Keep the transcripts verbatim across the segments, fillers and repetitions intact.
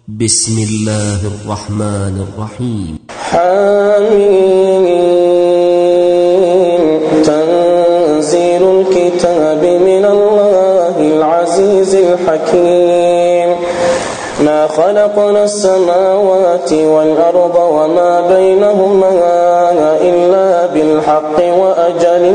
بسم الله الرحمن الرحيم. حميم تنزيل الكتاب من الله العزيز الحكيم. ما خلقنا السماوات والأرض وما بينهما إلا بالحق وأجل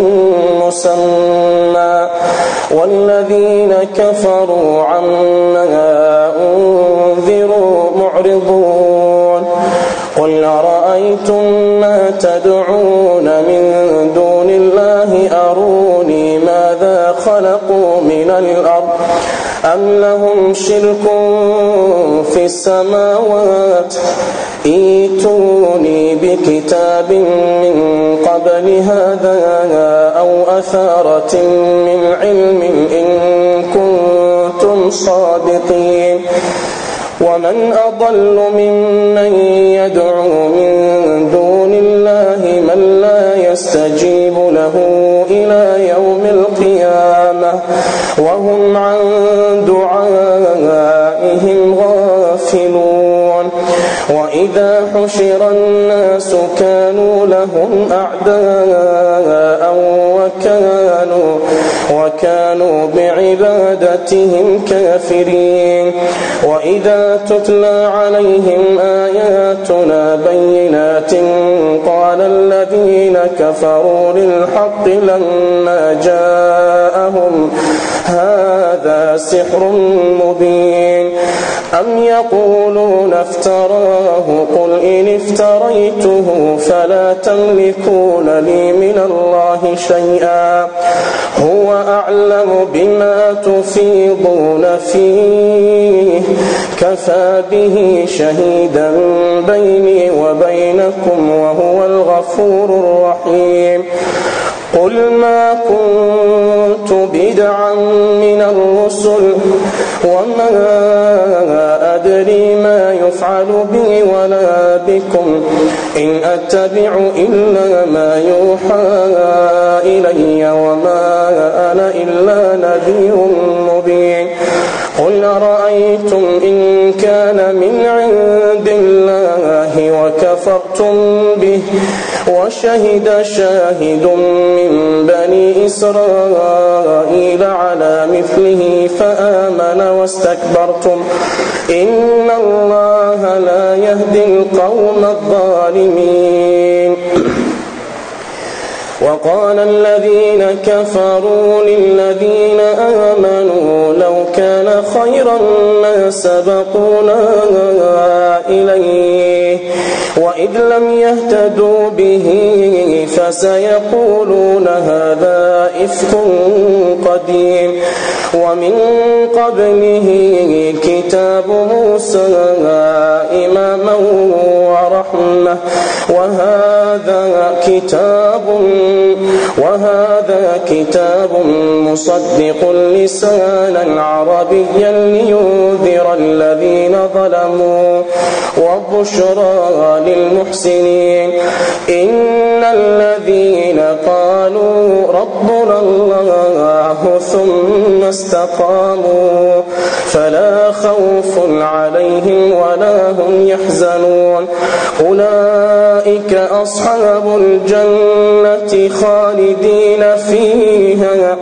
مسمى والذين كفروا عما أنذروا معرضون. قل أرأيتم ما تدعون من دون الله أروني ماذا خلقوا من الأرض أم لهم شرك في السماوات ائتوني بكتاب من قبل هذا أو أثارة من علم إن كنتم صادقين. ومن أضل ممن يدعو من دون الله من لا يستجيب له إلى يوم القيامة وهم عن دعائهم غافلون. وإذا حشر الناس كانوا لهم أعداء وكانوا, وكانوا بعبادتهم كافرين. وإذا تتلى عليهم آياتنا بينات قال الذين كفروا للحق لما جاءهم هذا سحر مبين. أم يقولون افتراه قل إن افتريته فلا تملكون لي من الله شيئا هو أعلم بما تفيضون فيه كفى به شهيدا بيني وبينكم وهو الغفور الرحيم. قل ما كنت بدعا من الرسل وما أدري ما يفعل بي ولا بكم إن أتبع إلا ما يوحى إلي وما أنا إلا نذير مبين. قل أرأيتم إن كان من عند الله وكفرتم به وشهد شاهد من بني إسرائيل على مثله فآمن واستكبرتم إن الله لا يهدي القوم الظالمين. وقال الذين كفروا للذين آمنوا لو كان خيرا ما سبقونا إليه وإذ لم يهتدوا به فسيقولون هذا إفك قديم. ومن قبله كتاب موسى إماما ورحمة وهذا كتاب وهذا كتاب مصدق لسانا عربيا لينذر الذين ظلموا وبشرى للمحسنين. إن الذين قالوا ربنا الله ثم استقاموا فلا خوف عليهم ولا هم يحزنون أولئك أصحاب الجنة خالدين فيها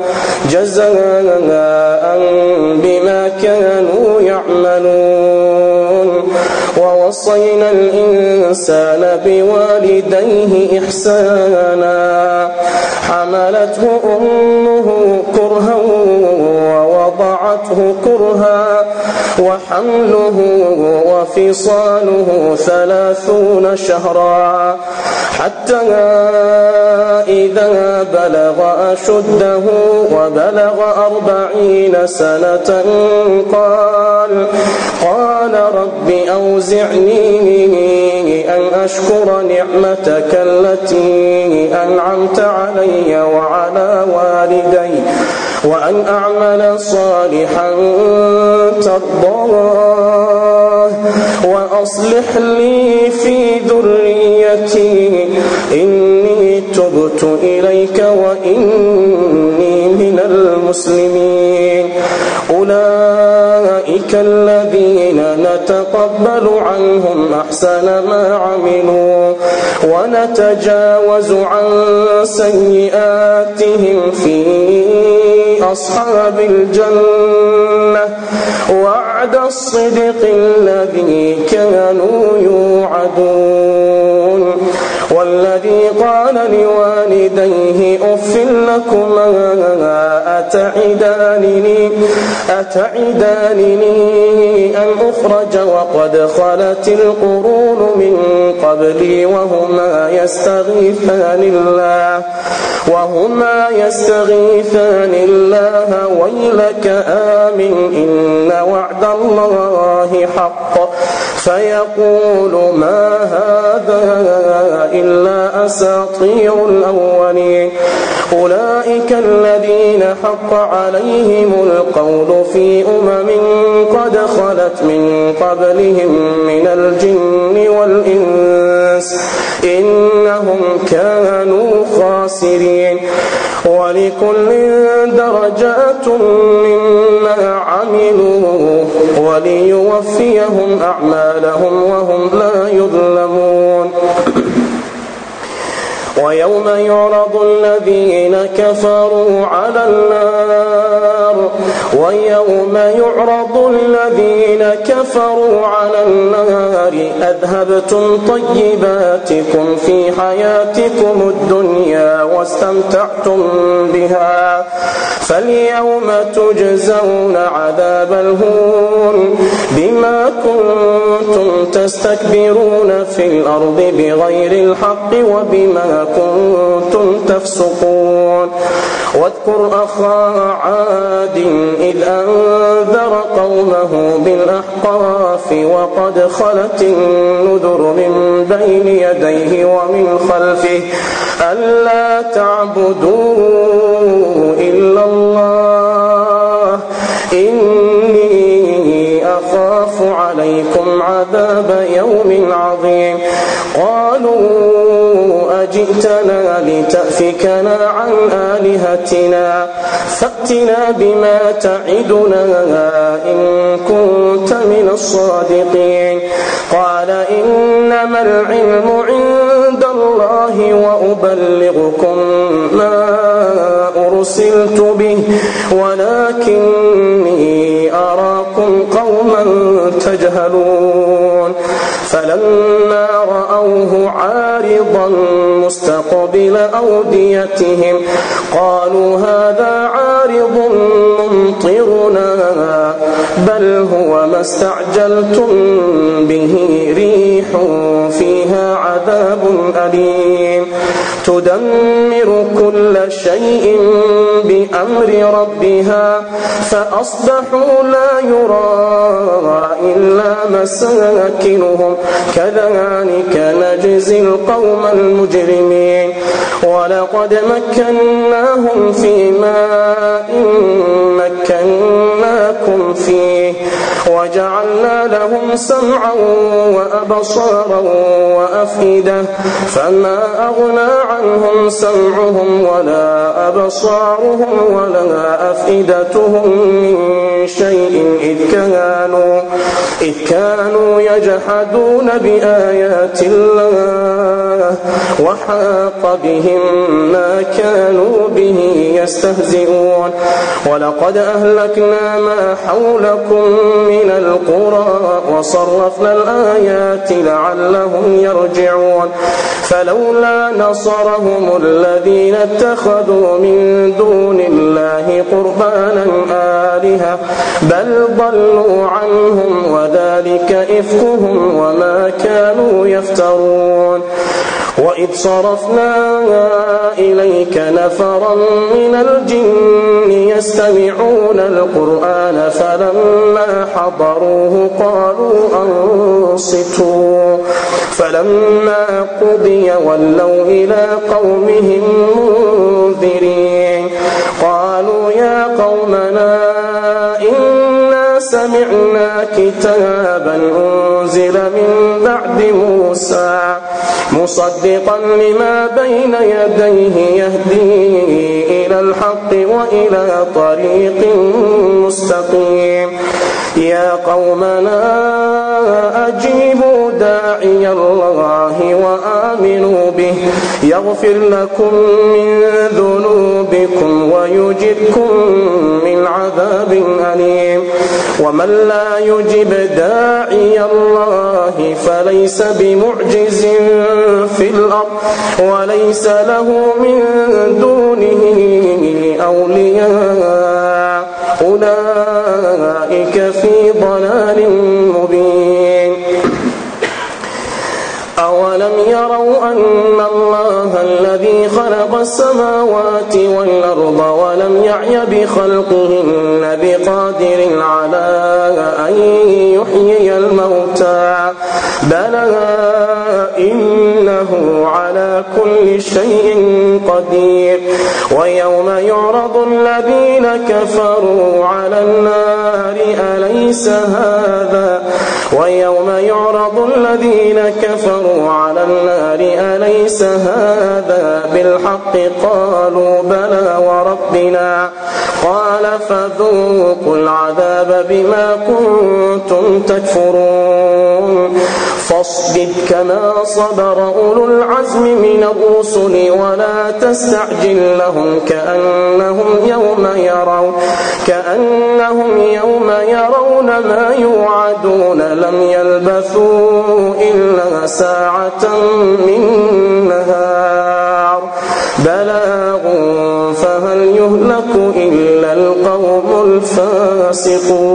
جزاء بما كانوا يعملون. ووصينا الإنسان بوالديه إحسانا حملته أمه كرها ووضعته كرها وحمله وفصاله ثلاثون شهرا حتى إذا بلغ أشده وبلغ أربعين سنة قال قال رب أوزعني أن أشكر نعمتك التي أنعمت علي وعلى والدي وأن أعمل صالحا ترضاه وأصلح لي في ذريتي إني تبت إليك وإني من المسلمين. أولئك الذين نتقبل ونتقبل عنهم أحسن ما عملوا ونتجاوز عن سيئاتهم في أصحاب الجنة وعد الصدق الذي كانوا يوعدون والذي قال لوالديه أف لكما أتعدانني, أتعدانني أن أخرج وقد خلت القرون من قبلي وهما يستغيثان الله وهما يستغيثان الله ويلك آمن إن وعد الله حق فيقول ما هذا إلا أساطير الأولين أولئك الذين حق عليهم القول في أمم قد خلت من قبلهم من الجن والإنس إنهم كانوا خاسرين ولكل درجات مما عملوا وليوفيهم أعمالهم وهم لا يظلمون ويوم يعرض الذين كفروا على النار ويوم يعرض الذين كفروا على النار أذهبتم طيباتكم في حياتكم الدنيا واستمتعتم بها فاليوم تجزون عذاب الهون بما كنتم تستكبرون في الأرض بغير الحق وبما كنتم تفسقون واذكر أخا عاد إذ أنذر قومه بالأحقاف وقد خلت النذر من بين يديه ومن خلفه ألا تعبدوا إلا الله إني أخاف عليكم عذاب يوم عظيم قالوا أجئتنا لتأفكنا عن آلهتنا فأتنا بما تعدنا إن كنت من الصادقين قال إنما العلم عند الله وأبلغكم ما أرسلت به ولكني أراكم قوما تجهلون فلما رأوه عارضا مستقبل أوديتهم قالوا هذا عارض ممطرنا بل هو ما استعجلتم به ريح فيها عذاب أليم تدمر كل شيء بأمر ربها فأصبحوا لا يرى إلا مساكنهم كذلك نجزي القوم المجرمين ولقد مكناهم في ماء مكناكم فيه وجعلنا لهم سمعا وأبصارا وأفئدة فما أغنى عنهم سمعهم ولا أبصارهم ولا أفئدتهم من شيء إذ كانوا, إذ كانوا يجحدون بآيات الله وحاق بهم ما كانوا به يستهزئون ولقد أهلكنا ما حولكم من القرى وصرفنا الآيات لعلهم يرجعون فلولا نصرهم الذين اتخذوا من دون الله قربانا آلهة بل ضلوا عنهم وذلك إفكهم وما كانوا يفترون وإذ صرفنا إليك نفرا من الجن يستمعون القرآن فلما حضروه قالوا أنصتوا فلما قضي ولوا إلى قومهم منذرين قالوا يا قومنا إنا سمعنا كتابا أنزل من بعد موسى مصدقا لما بين يديه يهدي إلى الحق وإلى طريق مستقيم يا قومنا يغفر لكم من ذنوبكم ويجركم من عذاب أليم ومن لا يجب داعي الله فليس بمعجز في الأرض وليس له من دونه أولياء أولئك في ضلال مبين أولم يروا أن الله الذي خلق السماوات والأرض ولم يعي بخلقهن بقادر على أن يحيي الموتى بلى إنه على كل شيء قدير ويوم يعرض الذين كفروا على النار أليس هذا ويوم يعرض الذين كفروا على النار أليس هذا بالحق قالوا بلى وربنا قال فذوقوا العذاب بما كنتم تكفرون فاصبر كما صبر أولو العزم من الرسل ولا تستعجل لهم كأنهم يوم يرون كأنهم يوم يرون ما يوعدون لم يلبثوا إلا ساعة من نهار بلاغ فهل يهلك إلا القوم الفاسقون